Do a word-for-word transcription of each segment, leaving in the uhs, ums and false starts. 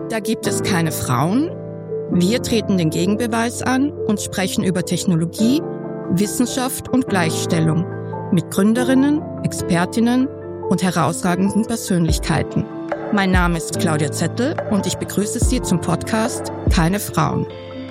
Da gibt es keine Frauen. Wir treten den Gegenbeweis an und sprechen über Technologie, Wissenschaft und Gleichstellung mit Gründerinnen, Expertinnen und herausragenden Persönlichkeiten. Mein Name ist Claudia Zettel und ich begrüße Sie zum Podcast Keine Frauen.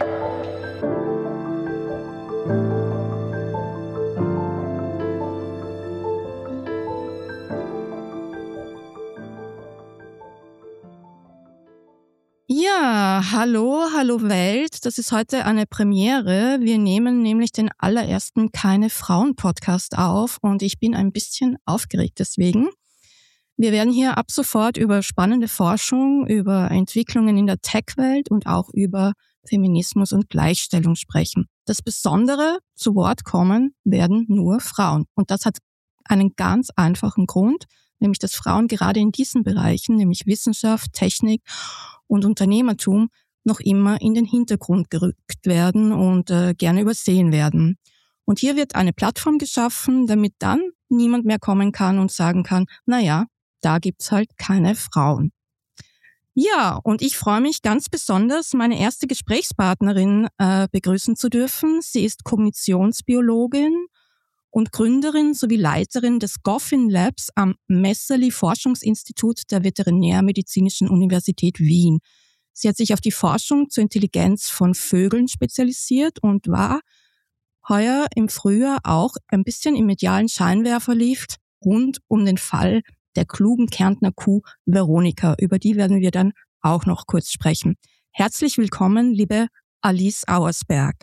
Ja, hallo, hallo Welt. Das ist heute eine Premiere. Wir nehmen nämlich den allerersten Keine Frauen Podcast auf und ich bin ein bisschen aufgeregt deswegen. Wir werden hier ab sofort über spannende Forschung, über Entwicklungen in der Tech-Welt und auch über Feminismus und Gleichstellung sprechen. Das Besondere, zu Wort kommen werden nur Frauen. Und das hat einen ganz einfachen Grund, nämlich dass Frauen gerade in diesen Bereichen, nämlich Wissenschaft, Technik und Unternehmertum, noch immer in den Hintergrund gerückt werden und äh, gerne übersehen werden. Und hier wird eine Plattform geschaffen, damit dann niemand mehr kommen kann und sagen kann, naja, da gibt's halt keine Frauen. Ja, und ich freue mich ganz besonders, meine erste Gesprächspartnerin äh, begrüßen zu dürfen. Sie ist Kognitionsbiologin und Gründerin sowie Leiterin des Goffin Labs am Messerli Forschungsinstitut der Veterinärmedizinischen Universität Wien. Sie hat sich auf die Forschung zur Intelligenz von Vögeln spezialisiert und war heuer im Frühjahr auch ein bisschen im medialen Scheinwerferlicht rund um den Fall der klugen Kärntner Kuh Veronika. Über die werden wir dann auch noch kurz sprechen. Herzlich willkommen, liebe Alice Auersberg.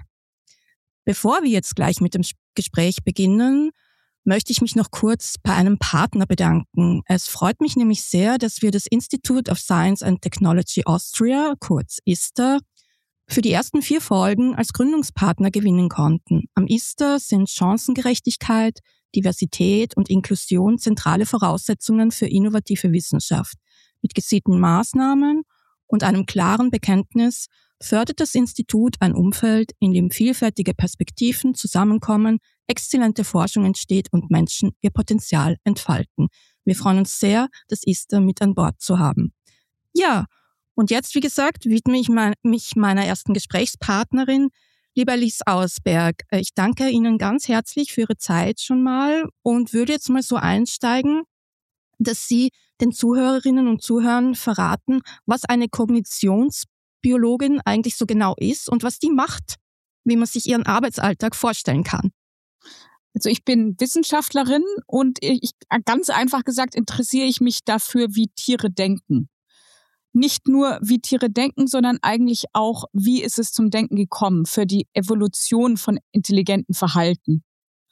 Bevor wir jetzt gleich mit dem Gespräch beginnen, möchte ich mich noch kurz bei einem Partner bedanken. Es freut mich nämlich sehr, dass wir das Institute of Science and Technology Austria, kurz ISTA, für die ersten vier Folgen als Gründungspartner gewinnen konnten. Am ISTA sind Chancengerechtigkeit, Diversität und Inklusion zentrale Voraussetzungen für innovative Wissenschaft. Mit gezielten Maßnahmen und einem klaren Bekenntnis fördert das Institut ein Umfeld, in dem vielfältige Perspektiven zusammenkommen, exzellente Forschung entsteht und Menschen ihr Potenzial entfalten. Wir freuen uns sehr, das ISTA mit an Bord zu haben. Ja, und jetzt, wie gesagt, widme ich mich meiner ersten Gesprächspartnerin, liebe Alice Auersberg. Ich danke Ihnen ganz herzlich für Ihre Zeit schon mal und würde jetzt mal so einsteigen, dass Sie den Zuhörerinnen und Zuhörern verraten, was eine Kognitionsbiologin eigentlich so genau ist und was die macht, wie man sich ihren Arbeitsalltag vorstellen kann. Also ich bin Wissenschaftlerin und ich, ganz einfach gesagt interessiere ich mich dafür, wie Tiere denken. Nicht nur, wie Tiere denken, sondern eigentlich auch, wie ist es zum Denken gekommen für die Evolution von intelligentem Verhalten.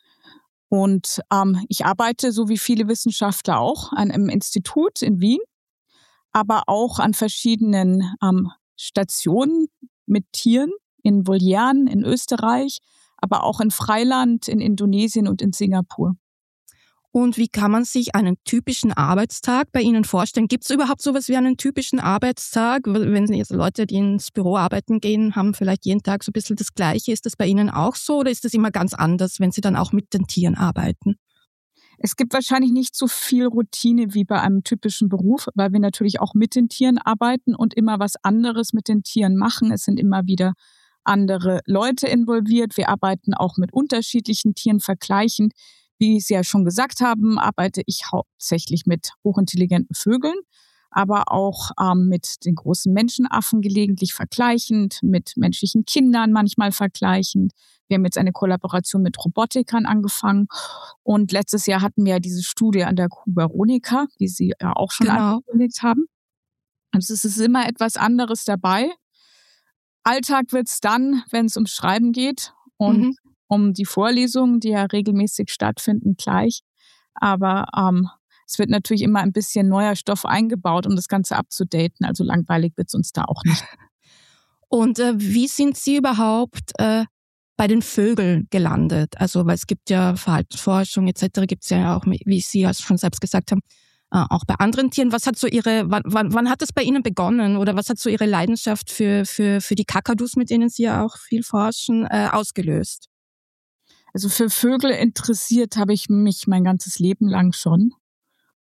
Und ähm, ich arbeite, so wie viele Wissenschaftler auch, an einem Institut in Wien, aber auch an verschiedenen ähm, Stationen mit Tieren in Volieren, in Österreich, aber auch in Freiland, in Indonesien und in Singapur. Und wie kann man sich einen typischen Arbeitstag bei Ihnen vorstellen? Gibt es überhaupt sowas wie einen typischen Arbeitstag? Wenn jetzt Leute, die ins Büro arbeiten gehen, haben vielleicht jeden Tag so ein bisschen das Gleiche. Ist das bei Ihnen auch so oder ist das immer ganz anders, wenn Sie dann auch mit den Tieren arbeiten? Es gibt wahrscheinlich nicht so viel Routine wie bei einem typischen Beruf, weil wir natürlich auch mit den Tieren arbeiten und immer was anderes mit den Tieren machen. Es sind immer wieder andere Leute involviert. Wir arbeiten auch mit unterschiedlichen Tieren vergleichend. Wie Sie ja schon gesagt haben, arbeite ich hauptsächlich mit hochintelligenten Vögeln, aber auch ähm, mit den großen Menschenaffen gelegentlich vergleichend, mit menschlichen Kindern manchmal vergleichend. Wir haben jetzt eine Kollaboration mit Robotikern angefangen und letztes Jahr hatten wir ja diese Studie an der Kuh Veronika, die Sie ja auch schon genau. angekündigt haben. Also es ist immer etwas anderes dabei. Alltag wird's dann, wenn es ums Schreiben geht und mhm. um die Vorlesungen, die ja regelmäßig stattfinden, gleich. Aber ähm, es wird natürlich immer ein bisschen neuer Stoff eingebaut, um das Ganze abzudaten. Also langweilig wird es uns da auch nicht. Und äh, wie sind Sie überhaupt äh, bei den Vögeln gelandet? Also weil es gibt ja Verhaltensforschung et cetera, gibt es ja auch, wie Sie ja schon selbst gesagt haben, äh, auch bei anderen Tieren. Was hat so Ihre, wann, wann, wann hat es bei Ihnen begonnen oder was hat so Ihre Leidenschaft für für für die Kakadus, mit denen Sie ja auch viel forschen, äh, ausgelöst? Also für Vögel interessiert habe ich mich mein ganzes Leben lang schon.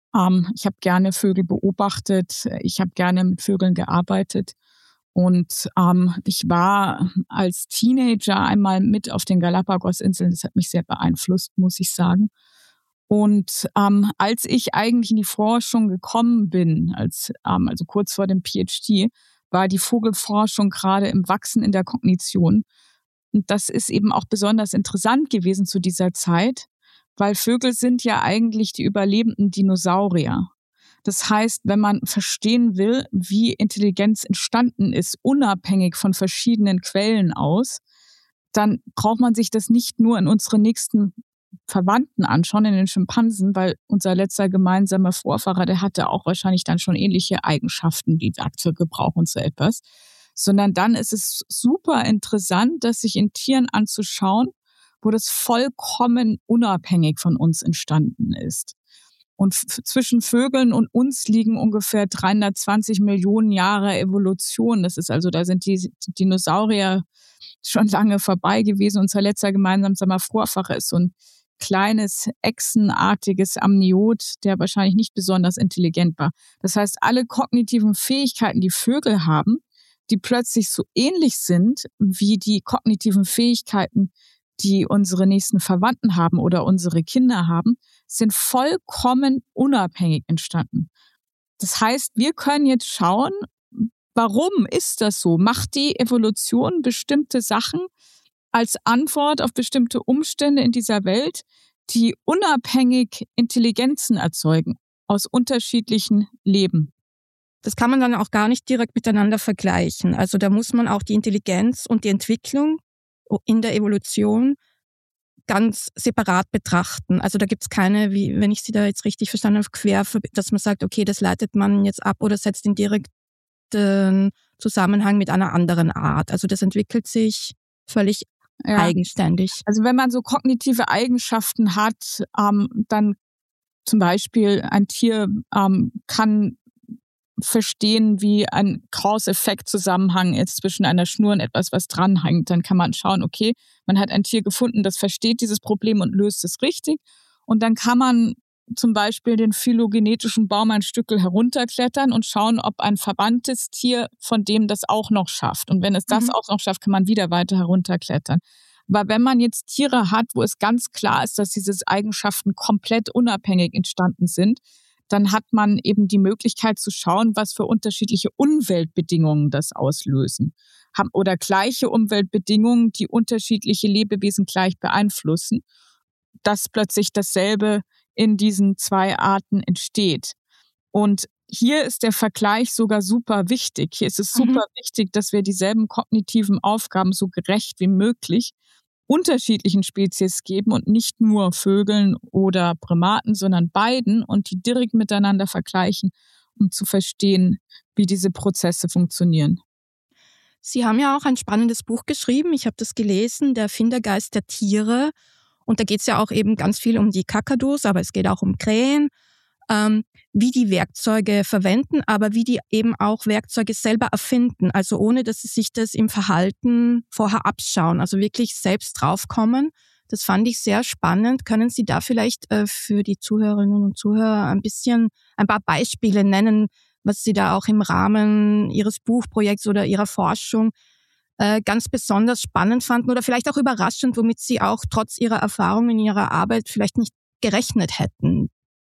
Ähm, ich habe gerne Vögel beobachtet, ich habe gerne mit Vögeln gearbeitet. Und ähm, ich war als Teenager einmal mit auf den Galapagos-Inseln. Das hat mich sehr beeinflusst, muss ich sagen. Und ähm, als ich eigentlich in die Forschung gekommen bin, als ähm, also kurz vor dem PhD, war die Vogelforschung gerade im Wachsen in der Kognition. Und das ist eben auch besonders interessant gewesen zu dieser Zeit, weil Vögel sind ja eigentlich die überlebenden Dinosaurier. Das heißt, wenn man verstehen will, wie Intelligenz entstanden ist, unabhängig von verschiedenen Quellen aus, dann braucht man sich das nicht nur in unsere nächsten Verwandten anschauen, in den Schimpansen, weil unser letzter gemeinsamer Vorfahrer, der hatte auch wahrscheinlich dann schon ähnliche Eigenschaften wie Werkzeuggebrauch und so etwas, sondern dann ist es super interessant, das sich in Tieren anzuschauen, wo das vollkommen unabhängig von uns entstanden ist. Und f- zwischen Vögeln und uns liegen ungefähr dreihundertzwanzig Millionen Jahre Evolution. Das ist also, da sind die Dinosaurier schon lange vorbei gewesen. Unser letzter gemeinsamer Vorfahre ist so ein kleines, echsenartiges Amniot, der wahrscheinlich nicht besonders intelligent war. Das heißt, alle kognitiven Fähigkeiten, die Vögel haben, die plötzlich so ähnlich sind wie die kognitiven Fähigkeiten, die unsere nächsten Verwandten haben oder unsere Kinder haben, sind vollkommen unabhängig entstanden. Das heißt, wir können jetzt schauen, warum ist das so? Macht die Evolution bestimmte Sachen als Antwort auf bestimmte Umstände in dieser Welt, die unabhängig Intelligenzen erzeugen aus unterschiedlichen Leben? Das kann man dann auch gar nicht direkt miteinander vergleichen. Also da muss man auch die Intelligenz und die Entwicklung in der Evolution ganz separat betrachten. Also da gibt es keine, wie wenn ich Sie da jetzt richtig verstanden habe, quer, dass man sagt, okay, das leitet man jetzt ab oder setzt in direkten Zusammenhang mit einer anderen Art. Also das entwickelt sich völlig ja. eigenständig. Also wenn man so kognitive Eigenschaften hat, ähm, dann zum Beispiel ein Tier ähm, kann verstehen, wie ein Cause-Effekt-Zusammenhang ist zwischen einer Schnur und etwas, was dranhängt. Dann kann man schauen, okay, man hat ein Tier gefunden, das versteht dieses Problem und löst es richtig. Und dann kann man zum Beispiel den phylogenetischen Baum ein Stückel herunterklettern und schauen, ob ein verwandtes Tier von dem das auch noch schafft. Und wenn es das mhm. auch noch schafft, kann man wieder weiter herunterklettern. Aber wenn man jetzt Tiere hat, wo es ganz klar ist, dass diese Eigenschaften komplett unabhängig entstanden sind, dann hat man eben die Möglichkeit zu schauen, was für unterschiedliche Umweltbedingungen das auslösen. Oder gleiche Umweltbedingungen, die unterschiedliche Lebewesen gleich beeinflussen, dass plötzlich dasselbe in diesen zwei Arten entsteht. Und hier ist der Vergleich sogar super wichtig. Hier ist es super mhm. wichtig, dass wir dieselben kognitiven Aufgaben so gerecht wie möglich unterschiedlichen Spezies geben und nicht nur Vögeln oder Primaten, sondern beiden und die direkt miteinander vergleichen, um zu verstehen, wie diese Prozesse funktionieren. Sie haben ja auch ein spannendes Buch geschrieben. Ich habe das gelesen, Der Erfindergeist der Tiere. Und da geht es ja auch eben ganz viel um die Kakadus, aber es geht auch um Krähen, ähm, wie die Werkzeuge verwenden, aber wie die eben auch Werkzeuge selber erfinden. Also ohne, dass sie sich das im Verhalten vorher abschauen, also wirklich selbst draufkommen. Das fand ich sehr spannend. Können Sie da vielleicht äh, für die Zuhörerinnen und Zuhörer ein bisschen, ein paar Beispiele nennen, was Sie da auch im Rahmen Ihres Buchprojekts oder Ihrer Forschung äh, ganz besonders spannend fanden oder vielleicht auch überraschend, womit Sie auch trotz Ihrer Erfahrung in Ihrer Arbeit vielleicht nicht gerechnet hätten?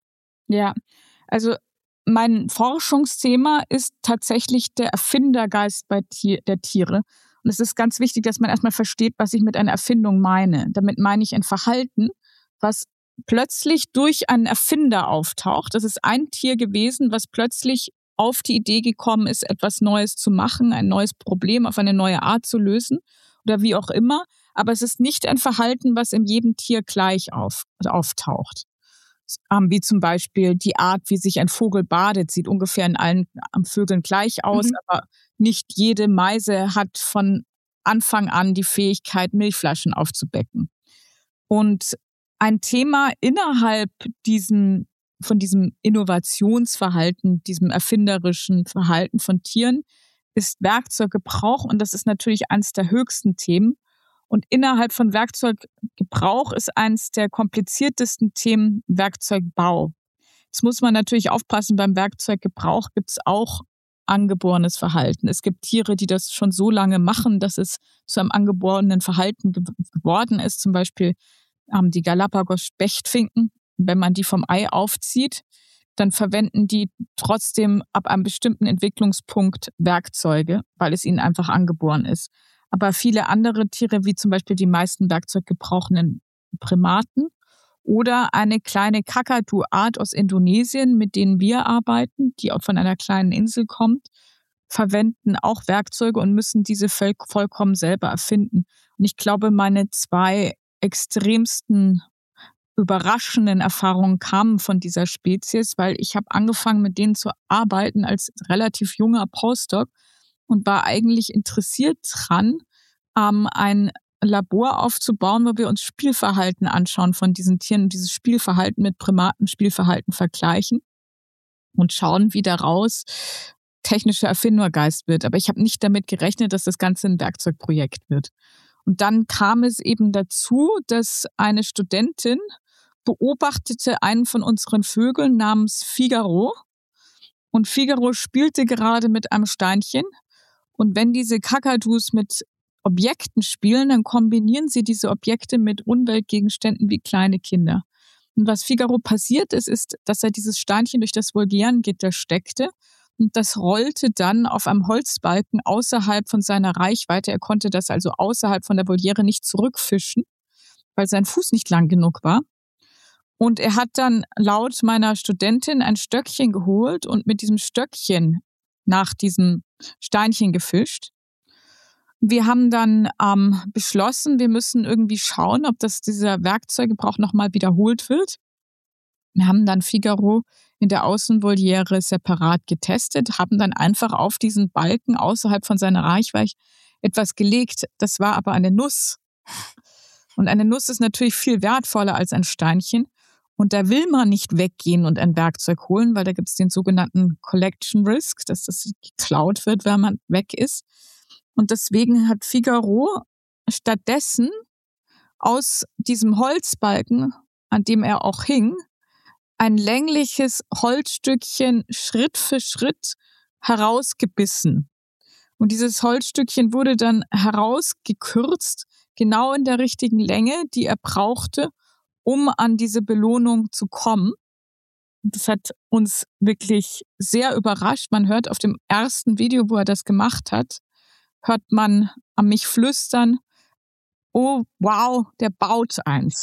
Ja, also mein Forschungsthema ist tatsächlich der Erfindergeist bei Tier, der Tiere. Und es ist ganz wichtig, dass man erstmal versteht, was ich mit einer Erfindung meine. Damit meine ich ein Verhalten, was plötzlich durch einen Erfinder auftaucht. Das ist ein Tier gewesen, was plötzlich auf die Idee gekommen ist, etwas Neues zu machen, ein neues Problem auf eine neue Art zu lösen oder wie auch immer. Aber es ist nicht ein Verhalten, was in jedem Tier gleich auf, auftaucht. Wie zum Beispiel die Art, wie sich ein Vogel badet, sieht ungefähr in allen Vögeln gleich aus, mhm. aber nicht jede Meise hat von Anfang an die Fähigkeit, Milchflaschen aufzubecken. Und ein Thema innerhalb diesem, von diesem Innovationsverhalten, diesem erfinderischen Verhalten von Tieren ist Werkzeuggebrauch und das ist natürlich eines der höchsten Themen. Und innerhalb von Werkzeuggebrauch ist eines der kompliziertesten Themen Werkzeugbau. Jetzt muss man natürlich aufpassen, beim Werkzeuggebrauch gibt es auch angeborenes Verhalten. Es gibt Tiere, die das schon so lange machen, dass es zu einem angeborenen Verhalten ge- geworden ist. Zum Beispiel ähm, die Galapagos-Spechtfinken. Wenn man die vom Ei aufzieht, dann verwenden die trotzdem ab einem bestimmten Entwicklungspunkt Werkzeuge, weil es ihnen einfach angeboren ist. Aber viele andere Tiere, wie zum Beispiel die meisten werkzeuggebrauchenden Primaten oder eine kleine Kakadu-Art aus Indonesien, mit denen wir arbeiten, die auch von einer kleinen Insel kommt, verwenden auch Werkzeuge und müssen diese voll, vollkommen selber erfinden. Und ich glaube, meine zwei extremsten überraschenden Erfahrungen kamen von dieser Spezies, weil ich habe angefangen, mit denen zu arbeiten als relativ junger Postdoc und war eigentlich interessiert dran, ähm, ein Labor aufzubauen, wo wir uns Spielverhalten anschauen von diesen Tieren und dieses Spielverhalten mit Primatenspielverhalten vergleichen und schauen, wie daraus technischer Erfindergeist wird. Aber ich habe nicht damit gerechnet, dass das Ganze ein Werkzeugprojekt wird. Und dann kam es eben dazu, dass eine Studentin beobachtete einen von unseren Vögeln namens Figaro. Und Figaro spielte gerade mit einem Steinchen. Und wenn diese Kakadus mit Objekten spielen, dann kombinieren sie diese Objekte mit Umweltgegenständen wie kleine Kinder. Und was Figaro passiert ist, ist, dass er dieses Steinchen durch das Volgierengitter steckte und das rollte dann auf einem Holzbalken außerhalb von seiner Reichweite. Er konnte das also außerhalb von der Voliere nicht zurückfischen, weil sein Fuß nicht lang genug war. Und er hat dann laut meiner Studentin ein Stöckchen geholt und mit diesem Stöckchen nach diesem Steinchen gefischt. Wir haben dann ähm, beschlossen, wir müssen irgendwie schauen, ob das dieser Werkzeuggebrauch nochmal wiederholt wird. Wir haben dann Figaro in der Außenvoliere separat getestet, haben dann einfach auf diesen Balken außerhalb von seiner Reichweite etwas gelegt. Das war aber eine Nuss. Und eine Nuss ist natürlich viel wertvoller als ein Steinchen. Und da will man nicht weggehen und ein Werkzeug holen, weil da gibt es den sogenannten Collection Risk, dass das geklaut wird, wenn man weg ist. Und deswegen hat Figaro stattdessen aus diesem Holzbalken, an dem er auch hing, ein längliches Holzstückchen Schritt für Schritt herausgebissen. Und dieses Holzstückchen wurde dann herausgekürzt, genau in der richtigen Länge, die er brauchte, um an diese Belohnung zu kommen. Das hat uns wirklich sehr überrascht. Man hört auf dem ersten Video, wo er das gemacht hat, hört man an mich flüstern, oh wow, der baut eins.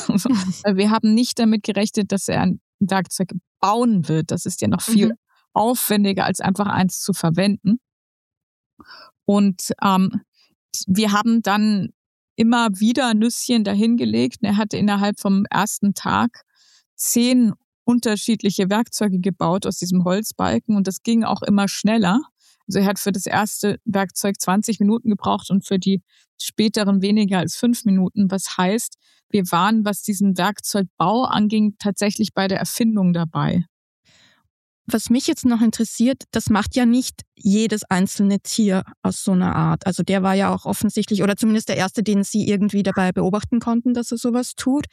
Wir haben nicht damit gerechnet, dass er ein Werkzeug bauen wird. Das ist ja noch viel mhm. aufwendiger, als einfach eins zu verwenden. Und ähm, wir haben dann immer wieder Nüsschen dahingelegt. Er hatte innerhalb vom ersten Tag zehn unterschiedliche Werkzeuge gebaut aus diesem Holzbalken und das ging auch immer schneller. Also er hat für das erste Werkzeug zwanzig Minuten gebraucht und für die späteren weniger als fünf Minuten. Was heißt, wir waren, was diesen Werkzeugbau anging, tatsächlich bei der Erfindung dabei. Was mich jetzt noch interessiert, das macht ja nicht jedes einzelne Tier aus so einer Art. Also der war ja auch offensichtlich, oder zumindest der erste, den Sie irgendwie dabei beobachten konnten, dass er sowas tut.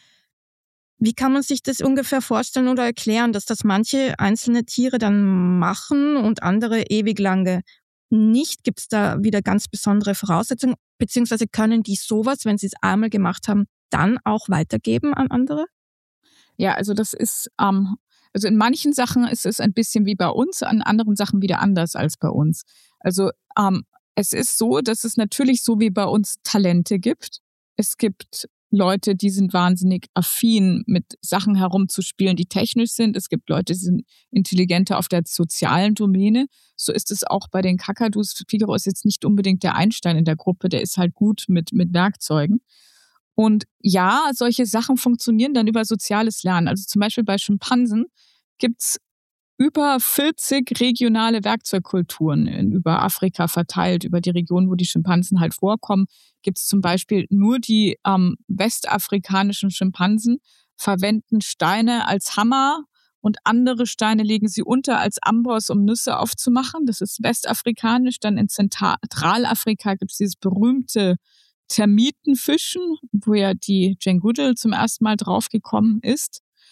Wie kann man sich das ungefähr vorstellen oder erklären, dass das manche einzelne Tiere dann machen und andere ewig lange nicht? Gibt es da wieder ganz besondere Voraussetzungen? Beziehungsweise können die sowas, wenn sie es einmal gemacht haben, dann auch weitergeben an andere? Ja, also das ist, ähm, also in manchen Sachen ist es ein bisschen wie bei uns, an anderen Sachen wieder anders als bei uns. Also ähm, es ist so, dass es natürlich so wie bei uns Talente gibt. Es gibt Leute, die sind wahnsinnig affin, mit Sachen herumzuspielen, die technisch sind. Es gibt Leute, die sind intelligenter auf der sozialen Domäne. So ist es auch bei den Kakadus. Figaro ist jetzt nicht unbedingt der Einstein in der Gruppe, der ist halt gut mit, mit Werkzeugen. Und ja, solche Sachen funktionieren dann über soziales Lernen. Also zum Beispiel bei Schimpansen gibt's über vierzig regionale Werkzeugkulturen in, über Afrika verteilt, über die Region, wo die Schimpansen halt vorkommen. Gibt es zum Beispiel nur die ähm, westafrikanischen Schimpansen, verwenden Steine als Hammer und andere Steine legen sie unter als Amboss, um Nüsse aufzumachen. Das ist westafrikanisch. Dann in Zentralafrika gibt es dieses berühmte Termitenfischen, wo ja die Jane Goodall zum ersten Mal draufgekommen ist.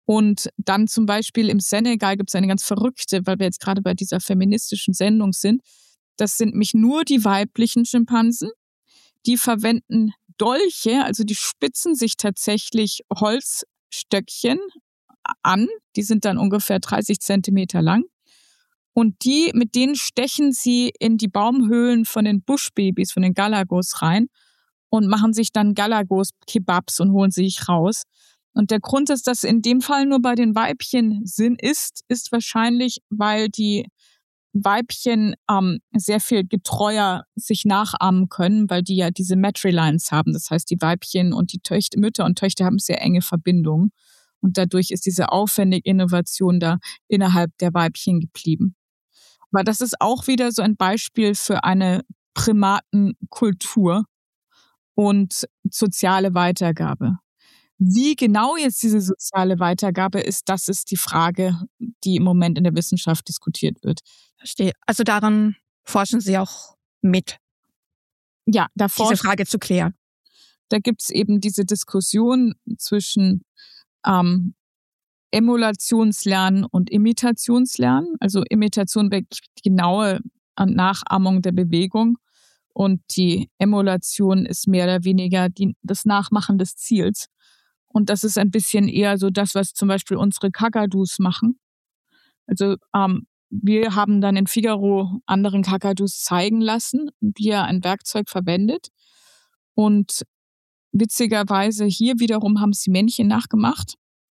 Und dann zum Beispiel im Senegal gibt es eine ganz verrückte, weil wir jetzt gerade bei dieser feministischen Sendung sind. Das sind nämlich nur die weiblichen Schimpansen. Die verwenden Dolche, also die spitzen sich tatsächlich Holzstöckchen an. Die sind dann ungefähr dreißig Zentimeter lang. Und die, mit denen stechen sie in die Baumhöhlen von den Buschbabys, von den Galagos rein und machen sich dann Galagos-Kebabs und holen sie sich raus. Und der Grund, dass das in dem Fall nur bei den Weibchen Sinn ist, ist wahrscheinlich, weil die Weibchen ähm, sehr viel getreuer sich nachahmen können, weil die ja diese Matrilines haben. Das heißt, die Weibchen und die Töchter, Mütter und Töchter haben sehr enge Verbindungen. Und dadurch ist diese aufwendige Innovation da innerhalb der Weibchen geblieben. Aber das ist auch wieder so ein Beispiel für eine Primatenkultur und soziale Weitergabe. Wie genau jetzt diese soziale Weitergabe ist, das ist die Frage, die im Moment in der Wissenschaft diskutiert wird. Verstehe. Also daran forschen Sie auch mit. Ja, da diese Frage zu klären. Da gibt es eben diese Diskussion zwischen ähm, Emulationslernen und Imitationslernen. Also Imitation wirklich die genaue Nachahmung der Bewegung und die Emulation ist mehr oder weniger die, das Nachmachen des Ziels. Und das ist ein bisschen eher so das, was zum Beispiel unsere Kakadus machen. Also ähm, wir haben dann in Figaro anderen Kakadus zeigen lassen, wie er ein Werkzeug verwendet. Und witzigerweise hier wiederum haben sie Männchen nachgemacht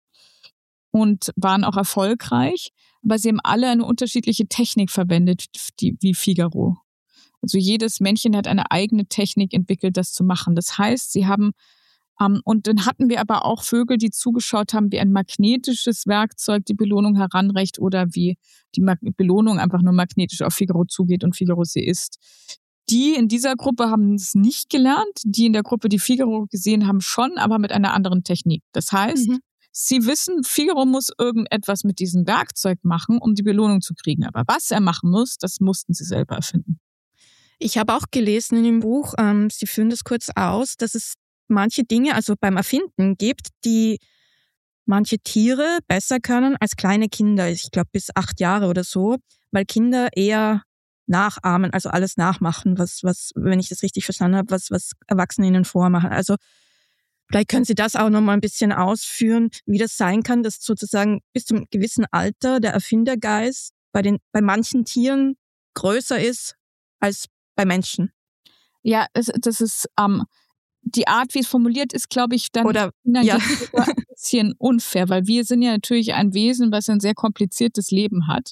und waren auch erfolgreich. Aber sie haben alle eine unterschiedliche Technik verwendet, die, wie Figaro. Also jedes Männchen hat eine eigene Technik entwickelt, das zu machen. Das heißt, sie haben Um, und dann hatten wir aber auch Vögel, die zugeschaut haben, wie ein magnetisches Werkzeug die Belohnung heranreicht oder wie die Mag- Belohnung einfach nur magnetisch auf Figaro zugeht und Figaro sie isst. Die in dieser Gruppe haben es nicht gelernt, die in der Gruppe, die Figaro gesehen haben, schon, aber mit einer anderen Technik. Das heißt, mhm. sie wissen, Figaro muss irgendetwas mit diesem Werkzeug machen, um die Belohnung zu kriegen. Aber was er machen muss, das mussten sie selber erfinden. Ich habe auch gelesen in dem Buch, ähm, Sie führen das kurz aus, dass es manche Dinge, also beim Erfinden gibt, die manche Tiere besser können als kleine Kinder. Ich glaube bis acht Jahre oder so, weil Kinder eher nachahmen, also alles nachmachen, was, was, wenn ich das richtig verstanden habe, was, was Erwachsene ihnen vormachen. Also vielleicht können Sie das auch noch mal ein bisschen ausführen, wie das sein kann, dass sozusagen bis zum gewissen Alter der Erfindergeist bei den, bei manchen Tieren größer ist als bei Menschen. Ja, das, das ist, ähm, die Art, wie es formuliert ist, glaube ich, dann Oder, ja. ein bisschen unfair, weil wir sind ja natürlich ein Wesen, was ein sehr kompliziertes Leben hat.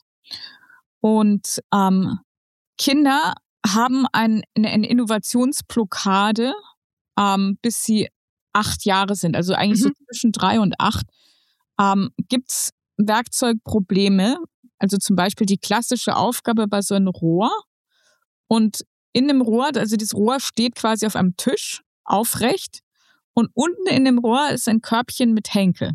Und ähm, Kinder haben ein, eine Innovationsblockade, ähm, bis sie acht Jahre sind. Also eigentlich mhm. so zwischen drei und acht ähm, gibt's Werkzeugprobleme. Also zum Beispiel die klassische Aufgabe bei so einem Rohr. Und in dem Rohr, also das Rohr steht quasi auf einem Tisch, aufrecht. Und unten in dem Rohr ist ein Körbchen mit Henkel.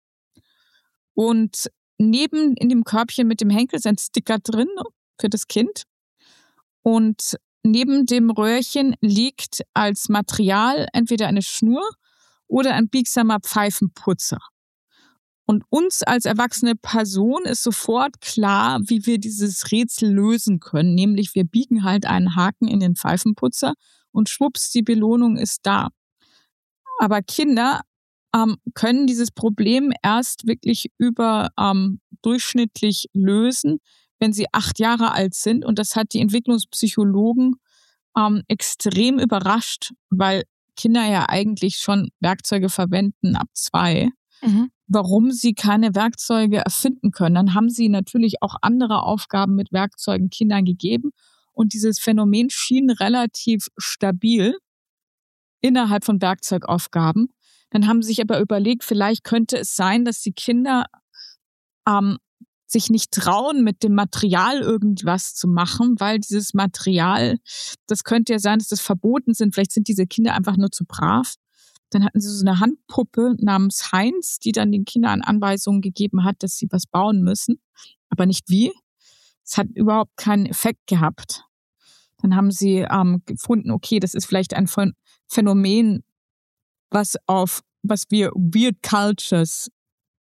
Und neben in dem Körbchen mit dem Henkel ist ein Sticker drin für das Kind. Und neben dem Röhrchen liegt als Material entweder eine Schnur oder ein biegsamer Pfeifenputzer. Und uns als erwachsene Person ist sofort klar, wie wir dieses Rätsel lösen können. Nämlich wir biegen halt einen Haken in den Pfeifenputzer und schwupps, die Belohnung ist da. Aber Kinder ähm, können dieses Problem erst wirklich über ähm, durchschnittlich lösen, wenn sie acht Jahre alt sind. Und das hat die Entwicklungspsychologen ähm, extrem überrascht, weil Kinder ja eigentlich schon Werkzeuge verwenden ab zwei. Mhm. Warum sie keine Werkzeuge erfinden können. Dann haben sie natürlich auch andere Aufgaben mit Werkzeugen Kindern gegeben. Und dieses Phänomen schien relativ stabil innerhalb von Werkzeugaufgaben. Dann haben sie sich aber überlegt, vielleicht könnte es sein, dass die Kinder ähm, sich nicht trauen, mit dem Material irgendwas zu machen, weil dieses Material, das könnte ja sein, dass das verboten sind. Vielleicht sind diese Kinder einfach nur zu brav. Dann hatten sie so eine Handpuppe namens Heinz, die dann den Kindern Anweisungen gegeben hat, dass sie was bauen müssen, aber nicht wie. Es hat überhaupt keinen Effekt gehabt. Dann haben sie ähm, gefunden, okay, das ist vielleicht ein Phänomen, was auf was wir Weird Cultures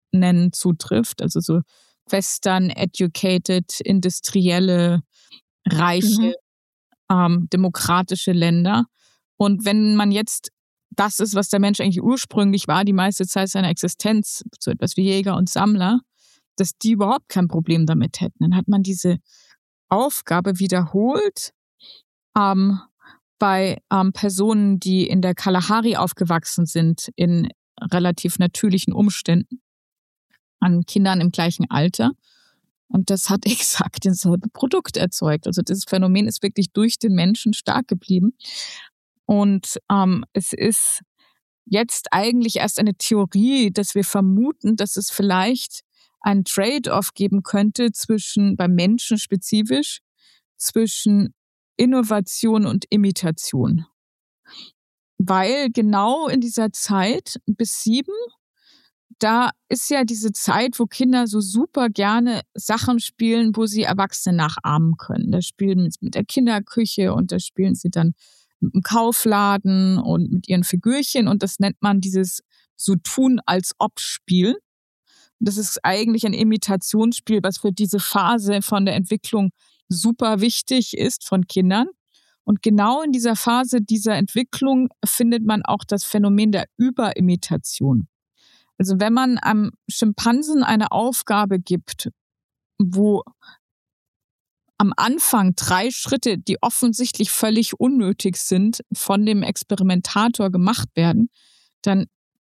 nennen, zutrifft. Also so Western, educated, industrielle, reiche, mhm. ähm, demokratische Länder. Und wenn man jetzt das ist, was der Mensch eigentlich ursprünglich war, die meiste Zeit seiner Existenz, so etwas wie Jäger und Sammler, dass die überhaupt kein Problem damit hätten. Dann hat man diese Aufgabe wiederholt ähm, bei ähm, Personen, die in der Kalahari aufgewachsen sind, in relativ natürlichen Umständen, an Kindern im gleichen Alter. Und das hat exakt dasselbe Produkt erzeugt. Also dieses Phänomen ist wirklich durch den Menschen stark geblieben. Und ähm, es ist jetzt eigentlich erst eine Theorie, dass wir vermuten, dass es vielleicht einen Trade-off geben könnte zwischen, beim Menschen spezifisch, zwischen Innovation und Imitation. Weil genau in dieser Zeit bis sieben, da ist ja diese Zeit, wo Kinder so super gerne Sachen spielen, wo sie Erwachsene nachahmen können. Da spielen sie mit der Kinderküche und da spielen sie dann mit dem Kaufladen und mit ihren Figürchen und das nennt man dieses so tun als ob Spiel. Das ist eigentlich ein Imitationsspiel, was für diese Phase von der Entwicklung super wichtig ist von Kindern. Und genau in dieser Phase dieser Entwicklung findet man auch das Phänomen der Überimitation. Also wenn man einem Schimpansen eine Aufgabe gibt, wo am Anfang drei Schritte, die offensichtlich völlig unnötig sind, von dem Experimentator gemacht werden, dann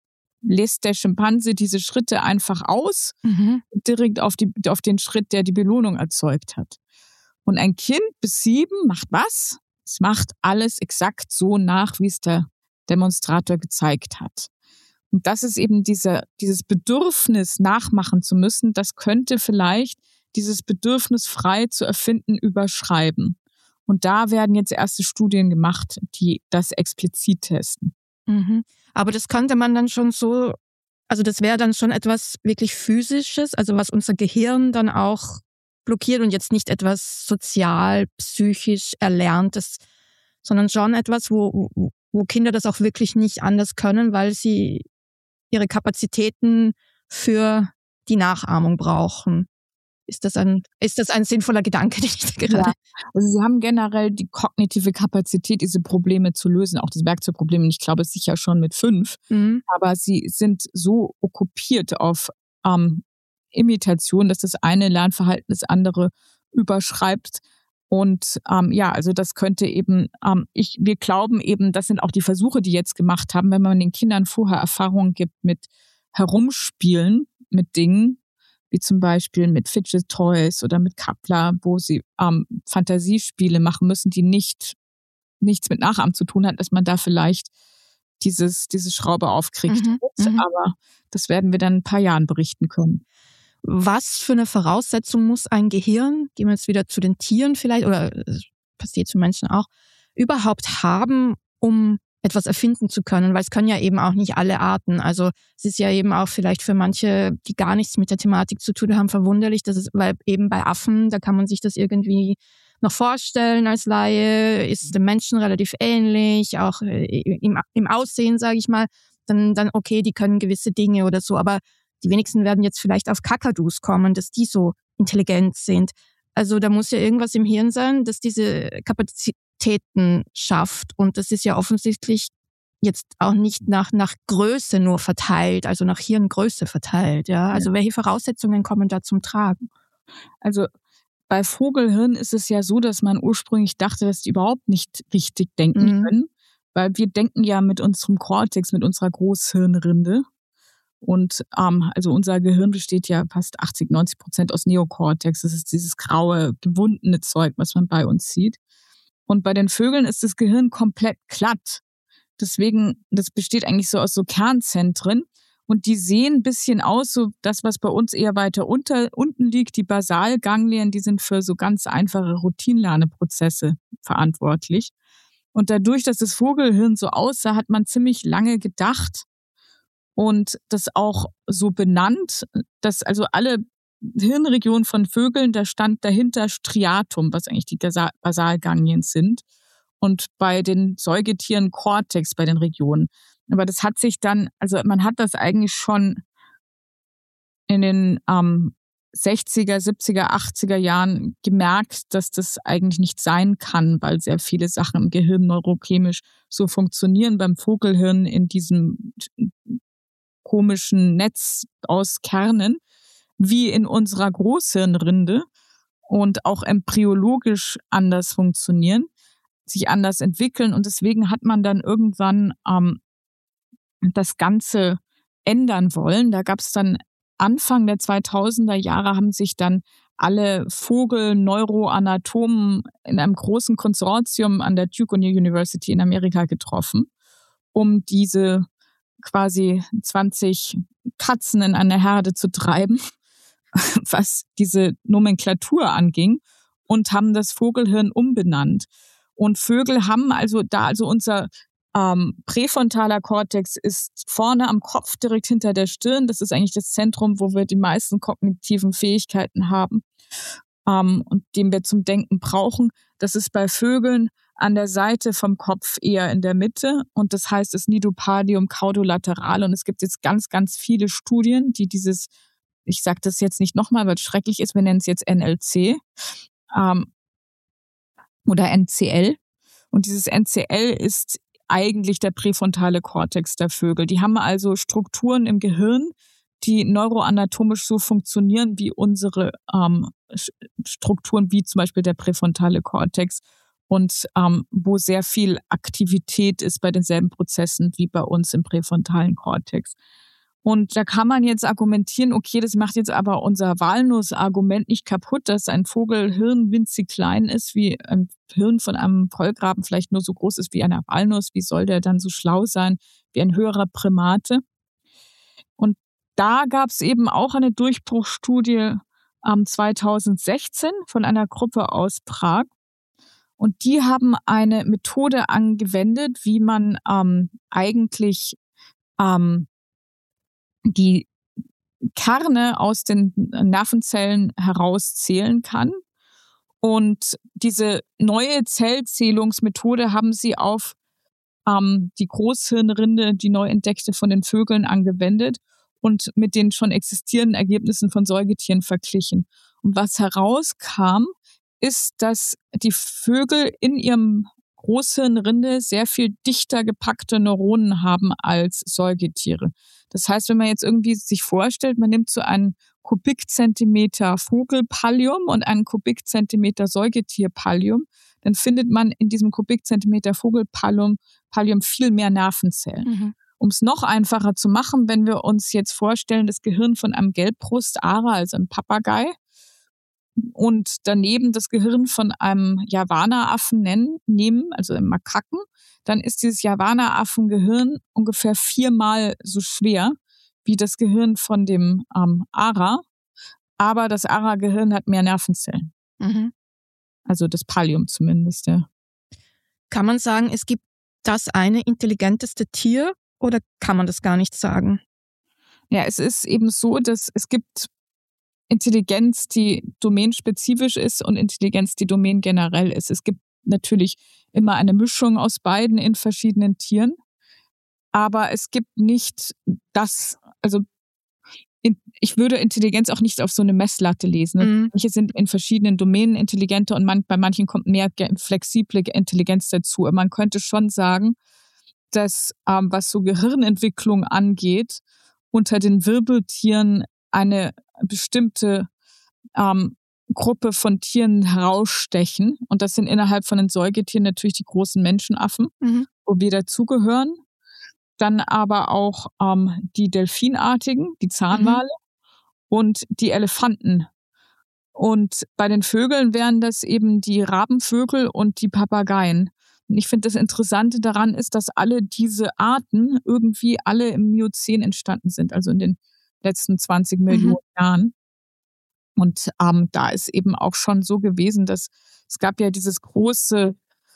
lässt der Schimpanse diese Schritte einfach aus, mhm. direkt auf, die, auf den Schritt, der die Belohnung erzeugt hat. Und ein Kind bis sieben macht was? Es macht alles exakt so nach, wie es der Demonstrator gezeigt hat. Und das ist eben diese, dieses Bedürfnis, nachmachen zu müssen, das könnte vielleicht dieses Bedürfnis frei zu erfinden überschreiben. Und da werden jetzt erste Studien gemacht, die das explizit testen. Mhm. Aber das könnte man dann schon so, also das wäre dann schon etwas wirklich Physisches, also was unser Gehirn dann auch blockiert und jetzt nicht etwas sozial, psychisch Erlerntes, sondern schon etwas, wo, wo Kinder das auch wirklich nicht anders können, weil sie ihre Kapazitäten für die Nachahmung brauchen. Ist das ein, ist das ein sinnvoller Gedanke, den ich da gerade... Ja, also sie haben generell die kognitive Kapazität, diese Probleme zu lösen, auch das Werkzeugproblem. Und ich glaube, es sicher schon mit fünf. Mhm. Aber sie sind so okkupiert auf ähm, Imitation, dass das eine Lernverhalten das andere überschreibt. Und ähm, ja, also das könnte eben, ähm, ich, wir glauben eben, das sind auch die Versuche, die jetzt gemacht haben, wenn man den Kindern vorher Erfahrungen gibt mit Herumspielen, mit Dingen, wie zum Beispiel mit Fidget Toys oder mit Kappler, wo sie ähm, Fantasiespiele machen müssen, die nicht nichts mit Nachahmen zu tun hat, dass man da vielleicht dieses diese Schraube aufkriegt. Mhm, aber das werden wir dann in ein paar Jahren berichten können. Was für eine Voraussetzung muss ein Gehirn, gehen wir jetzt wieder zu den Tieren vielleicht, oder passiert zu Menschen auch, überhaupt haben, um etwas erfinden zu können, weil es können ja eben auch nicht alle Arten. Also es ist ja eben auch vielleicht für manche, die gar nichts mit der Thematik zu tun haben, verwunderlich, dass es, weil eben bei Affen, da kann man sich das irgendwie noch vorstellen als Laie, ist dem Menschen relativ ähnlich, auch im, im Aussehen, sage ich mal, dann, dann okay, die können gewisse Dinge oder so, aber die wenigsten werden jetzt vielleicht auf Kakadus kommen, dass die so intelligent sind. Also da muss ja irgendwas im Hirn sein, dass diese Kapazitäten schafft. Und das ist ja offensichtlich jetzt auch nicht nach, nach Größe nur verteilt, also nach Hirngröße verteilt. Ja? Also welche Voraussetzungen kommen da zum Tragen? Also bei Vogelhirn ist es ja so, dass man ursprünglich dachte, dass die überhaupt nicht richtig denken mhm. können. Weil wir denken ja mit unserem Kortex, mit unserer Großhirnrinde. Und ähm, also unser Gehirn besteht ja fast achtzig, neunzig Prozent aus Neokortex. Das ist dieses graue, gewundene Zeug, was man bei uns sieht. Und bei den Vögeln ist das Gehirn komplett glatt. Deswegen, das besteht eigentlich so aus so Kernzentren. Und die sehen ein bisschen aus, so das, was bei uns eher weiter unter, unten liegt. Die Basalganglien, die sind für so ganz einfache Routinenlerneprozesse verantwortlich. Und dadurch, dass das Vogelhirn so aussah, hat man ziemlich lange gedacht, und das auch so benannt, dass also alle Hirnregionen von Vögeln, da stand dahinter Striatum, was eigentlich die Basalganglien sind. Und bei den Säugetieren Cortex bei den Regionen. Aber das hat sich dann, also man hat das eigentlich schon in den ähm, sechziger, siebziger, achtziger Jahren gemerkt, dass das eigentlich nicht sein kann, weil sehr viele Sachen im Gehirn neurochemisch so funktionieren beim Vogelhirn in diesem komischen Netz aus Kernen, wie in unserer Großhirnrinde und auch embryologisch anders funktionieren, sich anders entwickeln. Und deswegen hat man dann irgendwann ähm, das Ganze ändern wollen. Da gab es dann Anfang der zweitausender Jahre haben sich dann alle Vogel-Neuroanatomen in einem großen Konsortium an der Duke University in Amerika getroffen, um diese quasi zwanzig Katzen in eine Herde zu treiben, was diese Nomenklatur anging, und haben das Vogelhirn umbenannt. Und Vögel haben also da, also unser ähm, präfrontaler Kortex ist vorne am Kopf, direkt hinter der Stirn. Das ist eigentlich das Zentrum, wo wir die meisten kognitiven Fähigkeiten haben ähm, und den wir zum Denken brauchen. Das ist bei Vögeln an der Seite vom Kopf eher in der Mitte, und das heißt das Nidopadium caudolateral. Und es gibt jetzt ganz, ganz viele Studien, die dieses, ich sage das jetzt nicht nochmal, weil es schrecklich ist, wir nennen es jetzt N L C ähm, oder N C L. Und dieses N C L ist eigentlich der präfrontale Kortex der Vögel. Die haben also Strukturen im Gehirn, die neuroanatomisch so funktionieren wie unsere ähm, Strukturen, wie zum Beispiel der präfrontale Kortex, und ähm, wo sehr viel Aktivität ist bei denselben Prozessen wie bei uns im präfrontalen Kortex. Und da kann man jetzt argumentieren, okay, das macht jetzt aber unser Walnuss-Argument nicht kaputt, dass ein Vogelhirn winzig klein ist, wie ein Hirn von einem Kolkraben vielleicht nur so groß ist wie eine Walnuss. Wie soll der dann so schlau sein wie ein höherer Primate? Und da gab es eben auch eine Durchbruchsstudie ähm, zweitausendsechzehn von einer Gruppe aus Prag. Und die haben eine Methode angewendet, wie man ähm, eigentlich ähm, die Kerne aus den Nervenzellen herauszählen kann. Und diese neue Zellzählungsmethode haben sie auf ähm, die Großhirnrinde, die neu entdeckte von den Vögeln, angewendet und mit den schon existierenden Ergebnissen von Säugetieren verglichen. Und was herauskam, ist, dass die Vögel in ihrem Großhirnrinde sehr viel dichter gepackte Neuronen haben als Säugetiere. Das heißt, wenn man jetzt irgendwie sich vorstellt, man nimmt so einen Kubikzentimeter Vogelpallium und einen Kubikzentimeter Säugetierpallium, dann findet man in diesem Kubikzentimeter Vogelpallium Pallium viel mehr Nervenzellen. Mhm. Um es noch einfacher zu machen, wenn wir uns jetzt vorstellen, das Gehirn von einem Gelbbrustara, also einem Papagei, und daneben das Gehirn von einem Javanaaffen nennen, nehmen, also einem Makaken, dann ist dieses Javanaaffengehirn ungefähr viermal so schwer wie das Gehirn von dem ähm, Ara. Aber das Ara-Gehirn hat mehr Nervenzellen. Mhm. Also das Pallium zumindest, ja. Kann man sagen, es gibt das eine intelligenteste Tier, oder kann man das gar nicht sagen? Ja, es ist eben so, dass es gibt Intelligenz, die domainspezifisch ist, und Intelligenz, die domaingenerell ist. Es gibt natürlich immer eine Mischung aus beiden in verschiedenen Tieren, aber es gibt nicht das, also in, ich würde Intelligenz auch nicht auf so eine Messlatte lesen. Mhm. Manche sind in verschiedenen Domänen intelligenter und man, bei manchen kommt mehr flexible Intelligenz dazu. Man könnte schon sagen, dass ähm, was so Gehirnentwicklung angeht, unter den Wirbeltieren eine bestimmte ähm, Gruppe von Tieren herausstechen. Und das sind innerhalb von den Säugetieren natürlich die großen Menschenaffen, mhm. wo wir dazugehören. Dann aber auch ähm, die Delfinartigen, die Zahnwale, mhm. und die Elefanten. Und bei den Vögeln wären das eben die Rabenvögel und die Papageien. Und ich finde, das Interessante daran ist, dass alle diese Arten irgendwie alle im Miozän entstanden sind, also in den letzten zwanzig Millionen mhm. Jahren. Und ähm, da ist eben auch schon so gewesen, dass es gab ja dieses große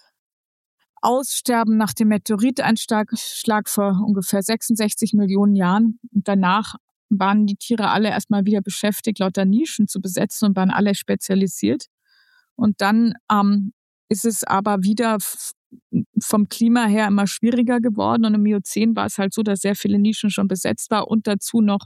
Aussterben nach dem Meteoriteinschlag vor ungefähr sechsundsechzig Millionen Jahren. Und danach waren die Tiere alle erstmal wieder beschäftigt, lauter Nischen zu besetzen, und waren alle spezialisiert. Und dann ähm, ist es aber wieder f- vom Klima her immer schwieriger geworden. Und im Miozän war es halt so, dass sehr viele Nischen schon besetzt waren und dazu noch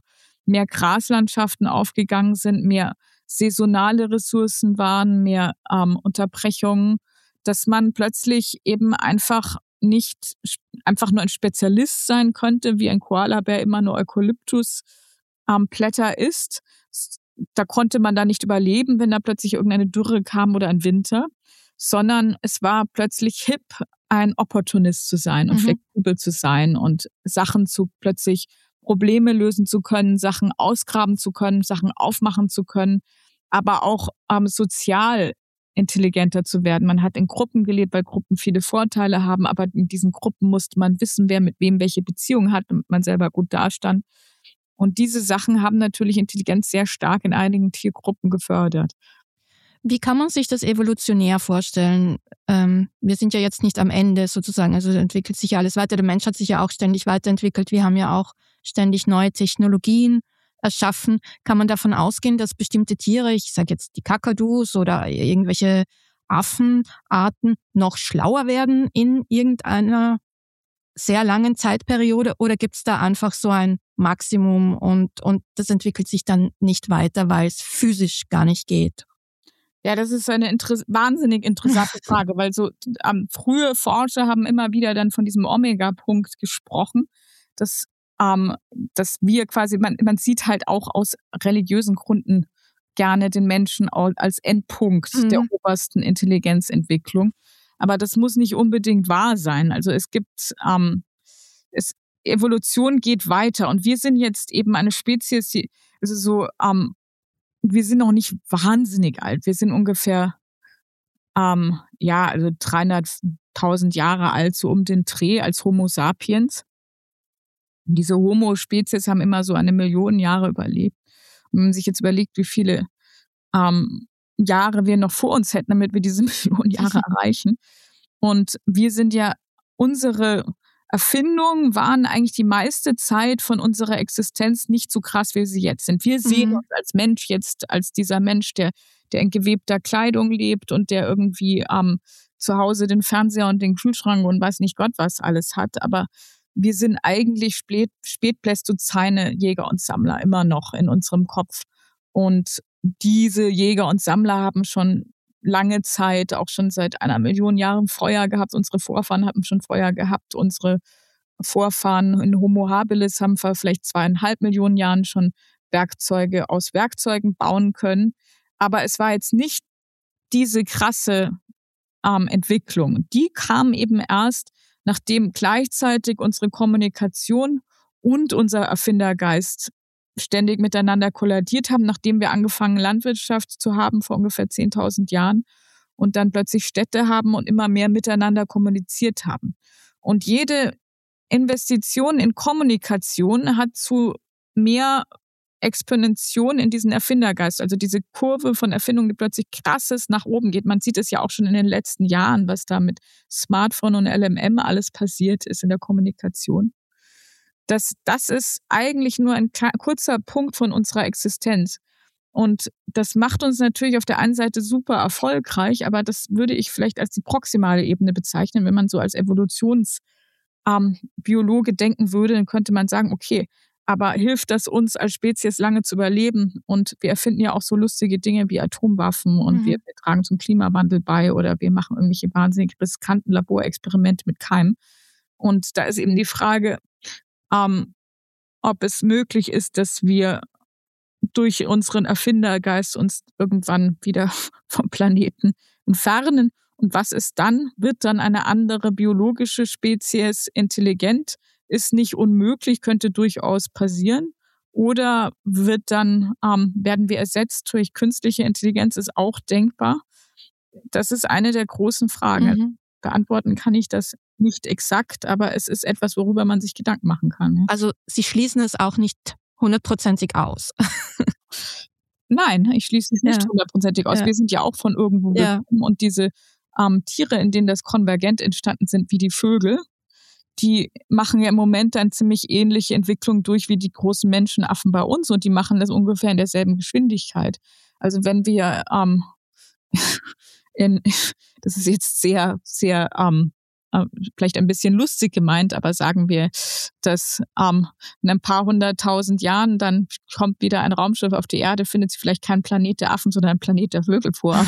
mehr Graslandschaften aufgegangen sind, mehr saisonale Ressourcen waren, mehr ähm, Unterbrechungen, dass man plötzlich eben einfach nicht einfach nur ein Spezialist sein könnte, wie ein Koalabär immer nur Eukalyptus ähm, Blätter isst. Da konnte man da nicht überleben, wenn da plötzlich irgendeine Dürre kam oder ein Winter, sondern es war plötzlich hip, ein Opportunist zu sein und mhm. flexibel zu sein und Sachen zu plötzlich Probleme lösen zu können, Sachen ausgraben zu können, Sachen aufmachen zu können, aber auch ähm, sozial intelligenter zu werden. Man hat in Gruppen gelebt, weil Gruppen viele Vorteile haben, aber in diesen Gruppen musste man wissen, wer mit wem welche Beziehung hat, damit man selber gut dastand. Und diese Sachen haben natürlich Intelligenz sehr stark in einigen Tiergruppen gefördert. Wie kann man sich das evolutionär vorstellen? Ähm, wir sind ja jetzt nicht am Ende sozusagen, also entwickelt sich ja alles weiter. Der Mensch hat sich ja auch ständig weiterentwickelt. Wir haben ja auch ständig neue Technologien erschaffen. Kann man davon ausgehen, dass bestimmte Tiere, ich sage jetzt die Kakadus oder irgendwelche Affenarten, noch schlauer werden in irgendeiner sehr langen Zeitperiode? Oder gibt es da einfach so ein Maximum und, und das entwickelt sich dann nicht weiter, weil es physisch gar nicht geht? Ja, das ist eine inter- wahnsinnig interessante Frage, weil so ähm, frühe Forscher haben immer wieder dann von diesem Omega-Punkt gesprochen, dass, ähm, dass wir quasi, man, man sieht halt auch aus religiösen Gründen gerne den Menschen als Endpunkt mhm. der obersten Intelligenzentwicklung. Aber das muss nicht unbedingt wahr sein. Also es gibt, ähm, es, Evolution geht weiter und wir sind jetzt eben eine Spezies, die, also so, ähm, wir sind noch nicht wahnsinnig alt. Wir sind ungefähr, ähm, ja, also dreihunderttausend Jahre alt, so um den Dreh als Homo sapiens. Und diese Homo-Spezies haben immer so eine Million Jahre überlebt. Und wenn man sich jetzt überlegt, wie viele ähm, Jahre wir noch vor uns hätten, damit wir diese Million Jahre erreichen. Und wir sind ja, unsere Erfindungen waren eigentlich die meiste Zeit von unserer Existenz nicht so krass, wie sie jetzt sind. Wir sehen mhm. uns als Mensch jetzt, als dieser Mensch, der, der in gewebter Kleidung lebt und der irgendwie ähm, zu Hause den Fernseher und den Kühlschrank und weiß nicht Gott was alles hat. Aber wir sind eigentlich Spät, Spätpleistozäne Jäger und Sammler immer noch in unserem Kopf. Und diese Jäger und Sammler haben schon lange Zeit, auch schon seit einer Million Jahren Feuer gehabt. Unsere Vorfahren hatten schon Feuer gehabt. Unsere Vorfahren in Homo habilis haben vor vielleicht zweieinhalb Millionen Jahren schon Werkzeuge aus Werkzeugen bauen können. Aber es war jetzt nicht diese krasse ähm, Entwicklung. Die kam eben erst, nachdem gleichzeitig unsere Kommunikation und unser Erfindergeist ständig miteinander kolladiert haben, nachdem wir angefangen, Landwirtschaft zu haben vor ungefähr zehntausend Jahren und dann plötzlich Städte haben und immer mehr miteinander kommuniziert haben. Und jede Investition in Kommunikation hat zu mehr Exponention in diesen Erfindergeist, also diese Kurve von Erfindungen, die plötzlich krasses nach oben geht. Man sieht es ja auch schon in den letzten Jahren, was da mit Smartphone und L M M alles passiert ist in der Kommunikation. Das, das ist eigentlich nur ein kurzer Punkt von unserer Existenz. Und das macht uns natürlich auf der einen Seite super erfolgreich, aber das würde ich vielleicht als die proximale Ebene bezeichnen. Wenn man so als Evolutionsbiologe ähm, denken würde, dann könnte man sagen, okay, aber hilft das uns als Spezies lange zu überleben? Und wir erfinden ja auch so lustige Dinge wie Atomwaffen und mhm. wir, wir tragen zum Klimawandel bei oder wir machen irgendwelche wahnsinnig riskanten Laborexperimente mit Keimen. Und da ist eben die Frage, Ähm, ob es möglich ist, dass wir durch unseren Erfindergeist uns irgendwann wieder vom Planeten entfernen. Und was ist dann? Wird dann eine andere biologische Spezies intelligent? Ist nicht unmöglich, könnte durchaus passieren. Oder wird dann, ähm, werden wir ersetzt durch künstliche Intelligenz? Ist auch denkbar. Das ist eine der großen Fragen. Mhm. Beantworten kann ich das nicht exakt, aber es ist etwas, worüber man sich Gedanken machen kann. Ja. Also Sie schließen es auch nicht hundertprozentig aus. Nein, ich schließe es nicht ja. hundertprozentig aus. Ja. Wir sind ja auch von irgendwo ja. gekommen und diese ähm, Tiere, in denen das konvergent entstanden sind, wie die Vögel, die machen ja im Moment dann ziemlich ähnliche Entwicklungen durch wie die großen Menschenaffen bei uns und die machen das ungefähr in derselben Geschwindigkeit. Also wenn wir ähm, in, das ist jetzt sehr, sehr ähm, äh, vielleicht ein bisschen lustig gemeint, aber sagen wir, dass ähm, in ein paar hunderttausend Jahren dann kommt wieder ein Raumschiff auf die Erde, findet sie vielleicht keinen Planet der Affen, sondern einen Planet der Vögel vor.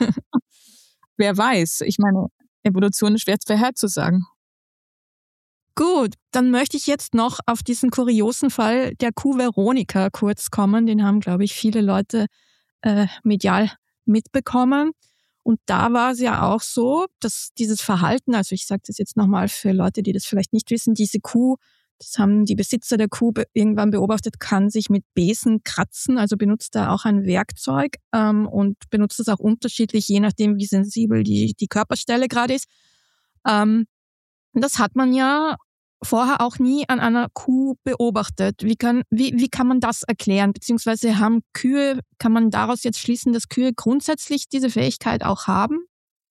Wer weiß? Ich meine, Evolution ist schwer vorherzusagen. Gut, dann möchte ich jetzt noch auf diesen kuriosen Fall der Kuh Veronika kurz kommen. Den haben, glaube ich, viele Leute äh, medial mitbekommen. Und da war es ja auch so, dass dieses Verhalten, also ich sage das jetzt nochmal für Leute, die das vielleicht nicht wissen, diese Kuh, das haben die Besitzer der Kuh be- irgendwann beobachtet, kann sich mit Besen kratzen, also benutzt da auch ein Werkzeug ähm, und benutzt es auch unterschiedlich, je nachdem, wie sensibel die, die Körperstelle gerade ist. Ähm, das hat man ja vorher auch nie an einer Kuh beobachtet. Wie kann, wie, wie kann man das erklären? Beziehungsweise haben Kühe, kann man daraus jetzt schließen, dass Kühe grundsätzlich diese Fähigkeit auch haben?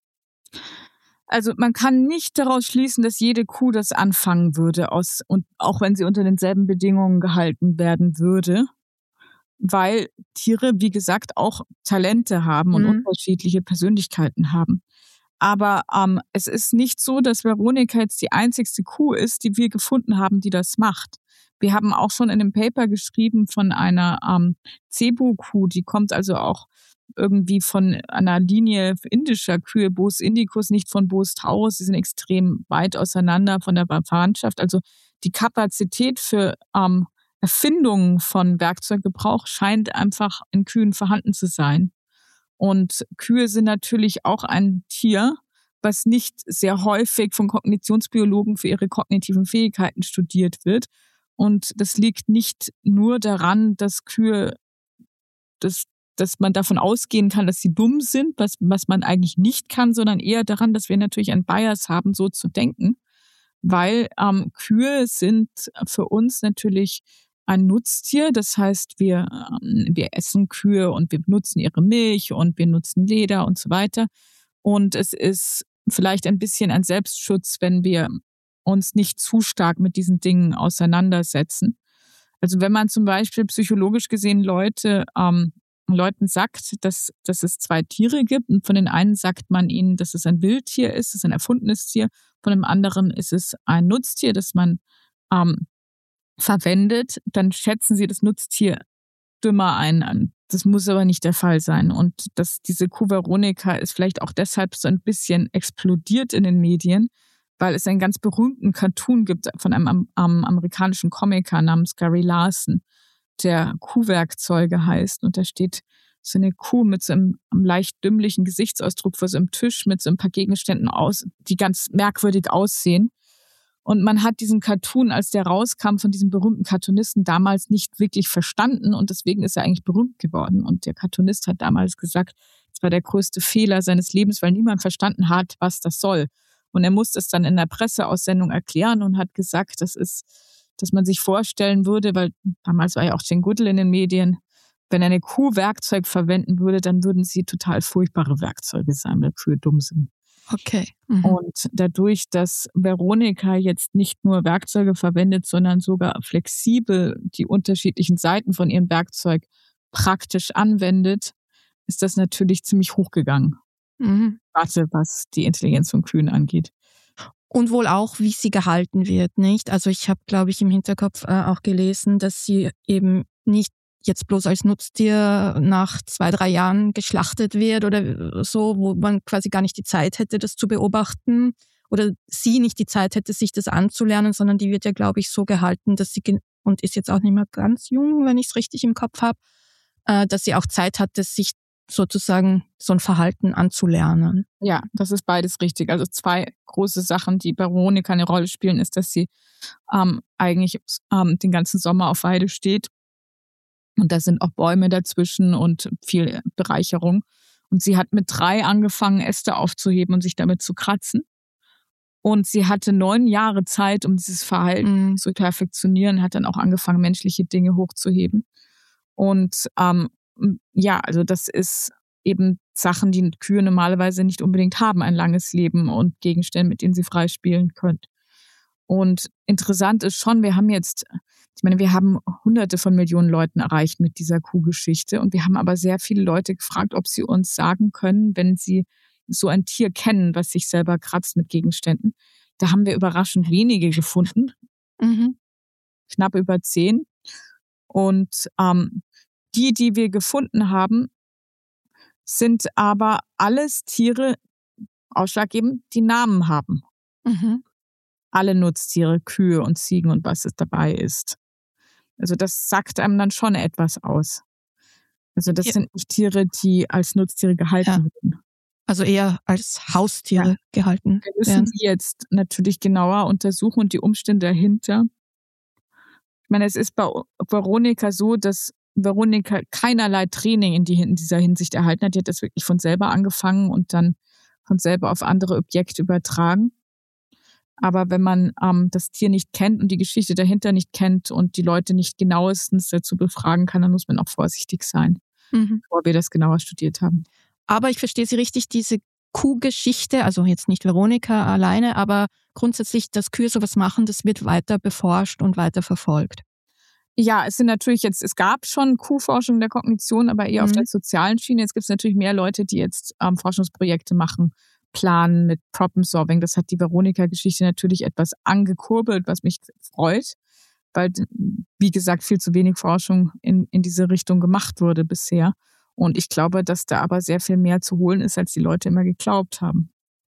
Also man kann nicht daraus schließen, dass jede Kuh das anfangen würde, aus, und auch wenn sie unter denselben Bedingungen gehalten werden würde, weil Tiere, wie gesagt, auch Talente haben und Mhm. unterschiedliche Persönlichkeiten haben. Aber ähm, es ist nicht so, dass Veronika jetzt die einzigste Kuh ist, die wir gefunden haben, die das macht. Wir haben auch schon in einem Paper geschrieben von einer ähm, Zebu-Kuh, die kommt also auch irgendwie von einer Linie indischer Kühe, Bos indicus, nicht von Bos taurus. Die sind extrem weit auseinander von der Verwandtschaft. Also die Kapazität für ähm, Erfindungen von Werkzeuggebrauch scheint einfach in Kühen vorhanden zu sein. Und Kühe sind natürlich auch ein Tier, was nicht sehr häufig von Kognitionsbiologen für ihre kognitiven Fähigkeiten studiert wird. Und das liegt nicht nur daran, dass Kühe, dass, dass man davon ausgehen kann, dass sie dumm sind, was, was man eigentlich nicht kann, sondern eher daran, dass wir natürlich einen Bias haben, so zu denken. Weil ähm, Kühe sind für uns natürlich ein Nutztier. Das heißt, wir, ähm, wir essen Kühe und wir benutzen ihre Milch und wir nutzen Leder und so weiter. Und es ist vielleicht ein bisschen ein Selbstschutz, wenn wir uns nicht zu stark mit diesen Dingen auseinandersetzen. Also wenn man zum Beispiel psychologisch gesehen Leute, ähm, Leuten sagt, dass, dass es zwei Tiere gibt und von den einen sagt man ihnen, dass es ein Wildtier ist, es ist ein erfundenes Tier, von dem anderen ist es ein Nutztier, das man ähm, verwendet, dann schätzen sie das Nutztier dümmer ein. Das muss aber nicht der Fall sein. Und dass diese Kuh Veronika ist vielleicht auch deshalb so ein bisschen explodiert in den Medien, weil es einen ganz berühmten Cartoon gibt von einem am, am amerikanischen Komiker namens Gary Larson, der Kuhwerkzeuge heißt. Und da steht so eine Kuh mit so einem, einem leicht dümmlichen Gesichtsausdruck vor so einem Tisch mit so ein paar Gegenständen aus, die ganz merkwürdig aussehen. Und man hat diesen Cartoon, als der rauskam von diesem berühmten Cartoonisten, damals nicht wirklich verstanden. Und deswegen ist er eigentlich berühmt geworden. Und der Cartoonist hat damals gesagt, es war der größte Fehler seines Lebens, weil niemand verstanden hat, was das soll. Und er musste es dann in der Presseaussendung erklären und hat gesagt, das ist, dass man sich vorstellen würde, weil damals war ja auch Jane Goodall in den Medien, wenn eine Kuh Werkzeug verwenden würde, dann würden sie total furchtbare Werkzeuge sein, weil Kühe dumm sind. Okay. Mhm. Und dadurch, dass Veronika jetzt nicht nur Werkzeuge verwendet, sondern sogar flexibel die unterschiedlichen Seiten von ihrem Werkzeug praktisch anwendet, ist das natürlich ziemlich hochgegangen. Mhm. Warte, was die Intelligenz von Kühen angeht. Und wohl auch, wie sie gehalten wird, nicht? Also ich habe, glaube ich, im Hinterkopf äh, auch gelesen, dass sie eben nicht jetzt bloß als Nutztier nach zwei, drei Jahren geschlachtet wird oder so, wo man quasi gar nicht die Zeit hätte, das zu beobachten oder sie nicht die Zeit hätte, sich das anzulernen, sondern die wird ja, glaube ich, so gehalten, dass sie, und ist jetzt auch nicht mehr ganz jung, wenn ich es richtig im Kopf habe, äh, dass sie auch Zeit hatte, sich sozusagen so ein Verhalten anzulernen. Ja, das ist beides richtig. Also zwei große Sachen, die bei Veronika eine Rolle spielen, ist, dass sie ähm, eigentlich ähm, den ganzen Sommer auf Weide steht. Und da sind auch Bäume dazwischen und viel Bereicherung. Und sie hat mit drei angefangen, Äste aufzuheben und sich damit zu kratzen. Und sie hatte neun Jahre Zeit, um dieses Verhalten Mhm. zu perfektionieren, hat dann auch angefangen, menschliche Dinge hochzuheben. Und ähm, ja, also das ist eben Sachen, die Kühe normalerweise nicht unbedingt haben, ein langes Leben und Gegenstände, mit denen sie frei spielen können. Und interessant ist schon, wir haben jetzt, ich meine, wir haben hunderte von Millionen Leuten erreicht mit dieser Kuhgeschichte und wir haben aber sehr viele Leute gefragt, ob sie uns sagen können, wenn sie so ein Tier kennen, was sich selber kratzt mit Gegenständen, Da haben wir überraschend wenige gefunden, Mhm. knapp über zehn. Und ähm, die, die wir gefunden haben, sind aber alles Tiere, ausschlaggebend, die Namen haben. Mhm. Alle Nutztiere, Kühe und Ziegen und was es dabei ist. Also das sagt einem dann schon etwas aus. Also das Ja. sind nicht Tiere, die als Nutztiere gehalten Ja. werden. Also eher als Haustiere Ja. gehalten Wir müssen werden. die jetzt natürlich genauer untersuchen und die Umstände dahinter. Ich meine, es ist bei Veronika so, dass Veronika keinerlei Training in, die, in dieser Hinsicht erhalten hat. Die hat das wirklich von selber angefangen und dann von selber auf andere Objekte übertragen. Aber wenn man ähm, das Tier nicht kennt und die Geschichte dahinter nicht kennt und die Leute nicht genauestens dazu befragen kann, dann muss man auch vorsichtig sein, Mhm. bevor wir das genauer studiert haben. Aber ich verstehe Sie richtig, diese Kuhgeschichte, also jetzt nicht Veronika alleine, aber grundsätzlich, dass Kühe sowas machen, das wird weiter beforscht und weiter verfolgt. Ja, es sind natürlich jetzt, es gab schon Kuhforschung der Kognition, aber eher auf der Mhm. sozialen Schiene. Jetzt gibt es natürlich mehr Leute, die jetzt ähm, Forschungsprojekte machen, planen mit Problem-Solving. Das hat die Veronika-Geschichte natürlich etwas angekurbelt, was mich freut, weil, wie gesagt, viel zu wenig Forschung in, in diese Richtung gemacht wurde bisher. Und ich glaube, dass da aber sehr viel mehr zu holen ist, als die Leute immer geglaubt haben.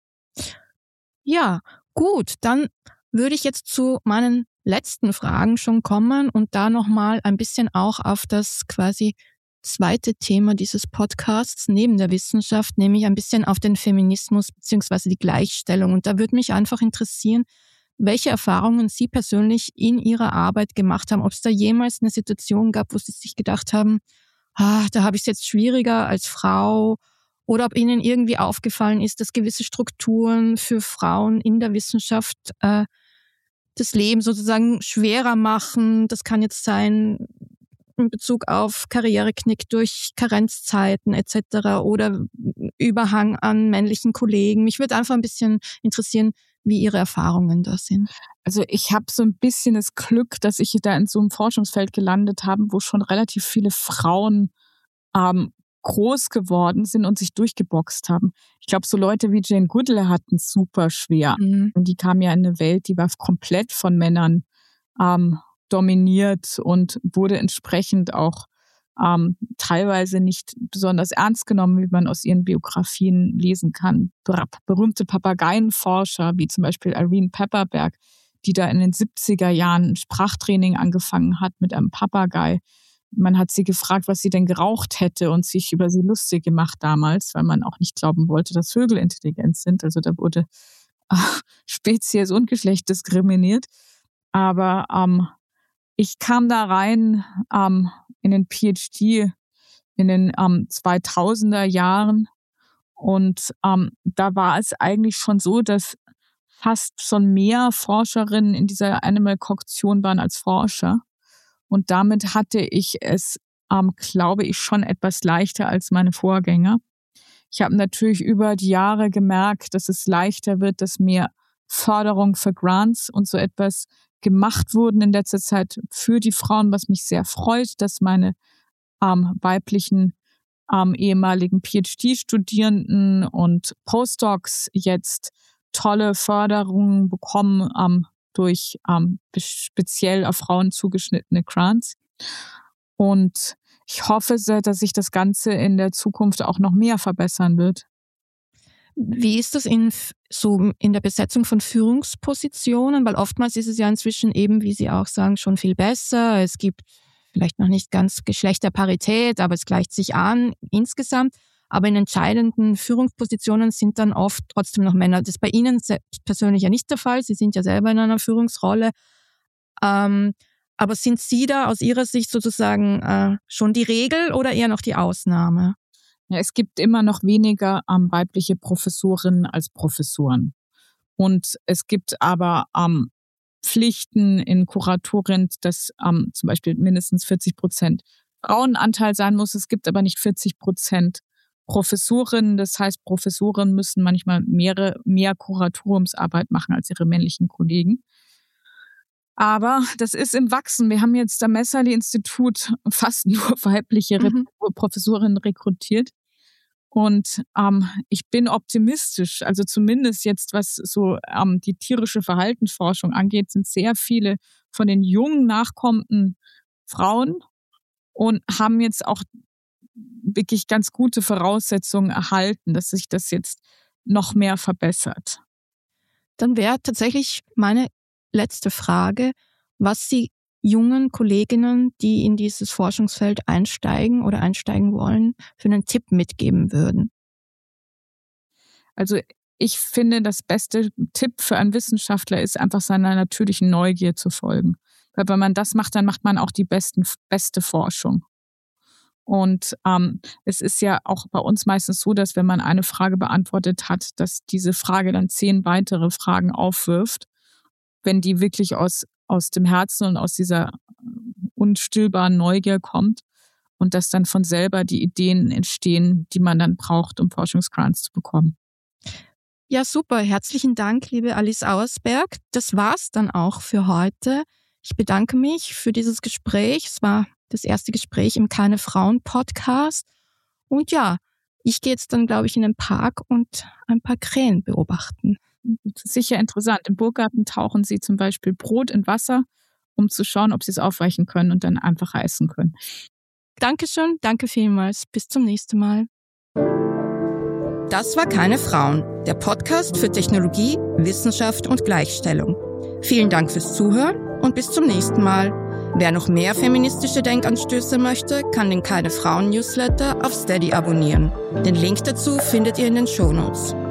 Ja, gut, dann würde ich jetzt zu meinen letzten Fragen schon kommen und da nochmal ein bisschen auch auf das quasi zweite Thema dieses Podcasts neben der Wissenschaft, nämlich ein bisschen auf den Feminismus beziehungsweise die Gleichstellung. Und da würde mich einfach interessieren, welche Erfahrungen Sie persönlich in Ihrer Arbeit gemacht haben, ob es da jemals eine Situation gab, wo Sie sich gedacht haben, ah, da habe ich es jetzt schwieriger als Frau, oder ob Ihnen irgendwie aufgefallen ist, dass gewisse Strukturen für Frauen in der Wissenschaft äh, das Leben sozusagen schwerer machen. Das kann jetzt sein in Bezug auf Karriereknick durch Karenzzeiten et cetera oder Überhang an männlichen Kollegen. Mich würde einfach ein bisschen interessieren, wie Ihre Erfahrungen da sind. Also ich habe so ein bisschen das Glück, dass ich da in so einem Forschungsfeld gelandet habe, wo schon relativ viele Frauen ähm, groß geworden sind und sich durchgeboxt haben. Ich glaube, so Leute wie Jane Goodall hatten es super schwer. Mhm. Und die kam ja in eine Welt, die war komplett von Männern ähm, dominiert und wurde entsprechend auch ähm, teilweise nicht besonders ernst genommen, wie man aus ihren Biografien lesen kann. Ber- berühmte Papageienforscher, wie zum Beispiel Irene Pepperberg, die da in den siebziger Jahren ein Sprachtraining angefangen hat mit einem Papagei. Man hat sie gefragt, was sie denn geraucht hätte und sich über sie lustig gemacht damals, weil man auch nicht glauben wollte, dass Vögel intelligent sind. Also da wurde äh, Spezies und Geschlecht diskriminiert. Aber ähm, ich kam da rein ähm, in den PhD in den ähm, zweitausender Jahren und ähm, da war es eigentlich schon so, dass fast schon mehr Forscherinnen in dieser Animal-Koktion waren als Forscher. Und damit hatte ich es, ähm, glaube ich, schon etwas leichter als meine Vorgänger. Ich habe natürlich über die Jahre gemerkt, dass es leichter wird, dass mehr Förderung für Grants und so etwas gemacht wurden in letzter Zeit für die Frauen, was mich sehr freut, dass meine ähm, weiblichen ähm, ehemaligen PhD-Studierenden und Postdocs jetzt tolle Förderungen bekommen ähm, durch ähm, speziell auf Frauen zugeschnittene Grants. Und ich hoffe sehr, dass sich das Ganze in der Zukunft auch noch mehr verbessern wird. Wie ist das in so in der Besetzung von Führungspositionen? Weil oftmals ist es ja inzwischen eben, wie Sie auch sagen, schon viel besser. Es gibt vielleicht noch nicht ganz Geschlechterparität, aber es gleicht sich an insgesamt. Aber in entscheidenden Führungspositionen sind dann oft trotzdem noch Männer. Das ist bei Ihnen selbst persönlich ja nicht der Fall. Sie sind ja selber in einer Führungsrolle. Ähm, aber sind Sie da aus Ihrer Sicht sozusagen äh, schon die Regel oder eher noch die Ausnahme? Ja, es gibt immer noch weniger ähm, weibliche Professorinnen als Professoren. Und es gibt aber ähm, Pflichten in Kuratorien, dass ähm, zum Beispiel mindestens vierzig Prozent Frauenanteil sein muss. Es gibt aber nicht vierzig Prozent Professorinnen. Das heißt, Professorinnen müssen manchmal mehrere, mehr Kuratoriumsarbeit machen als ihre männlichen Kollegen. Aber das ist im Wachsen. Wir haben jetzt am Messerli-Institut fast nur weibliche Mhm. Professorinnen rekrutiert. Und ähm, ich bin optimistisch, also zumindest jetzt, was so ähm, die tierische Verhaltensforschung angeht, sind sehr viele von den jungen nachkommenden Frauen und haben jetzt auch wirklich ganz gute Voraussetzungen erhalten, dass sich das jetzt noch mehr verbessert. Dann wäre tatsächlich meine letzte Frage, was Sie jungen Kolleginnen, die in dieses Forschungsfeld einsteigen oder einsteigen wollen, für einen Tipp mitgeben würden. Also ich finde, das beste Tipp für einen Wissenschaftler ist einfach seiner natürlichen Neugier zu folgen. Weil wenn man das macht, dann macht man auch die besten, beste Forschung. Und ähm, es ist ja auch bei uns meistens so, dass wenn man eine Frage beantwortet hat, dass diese Frage dann zehn weitere Fragen aufwirft, wenn die wirklich aus, aus dem Herzen und aus dieser unstillbaren Neugier kommt und dass dann von selber die Ideen entstehen, die man dann braucht, um Forschungsgrants zu bekommen. Ja, super. Herzlichen Dank, liebe Alice Auersberg. Das war's dann auch für heute. Ich bedanke mich für dieses Gespräch. Es war das erste Gespräch im Keine Frauen Podcast. Und ja, ich gehe jetzt dann, glaube ich, in den Park und ein paar Krähen beobachten. Das ist sicher interessant. Im Burggarten tauchen sie zum Beispiel Brot in Wasser, um zu schauen, ob sie es aufweichen können und dann einfacher essen können. Dankeschön, danke vielmals. Bis zum nächsten Mal. Das war Keine Frauen, der Podcast für Technologie, Wissenschaft und Gleichstellung. Vielen Dank fürs Zuhören und bis zum nächsten Mal. Wer noch mehr feministische Denkanstöße möchte, kann den Keine Frauen Newsletter auf Steady abonnieren. Den Link dazu findet ihr in den Shownotes.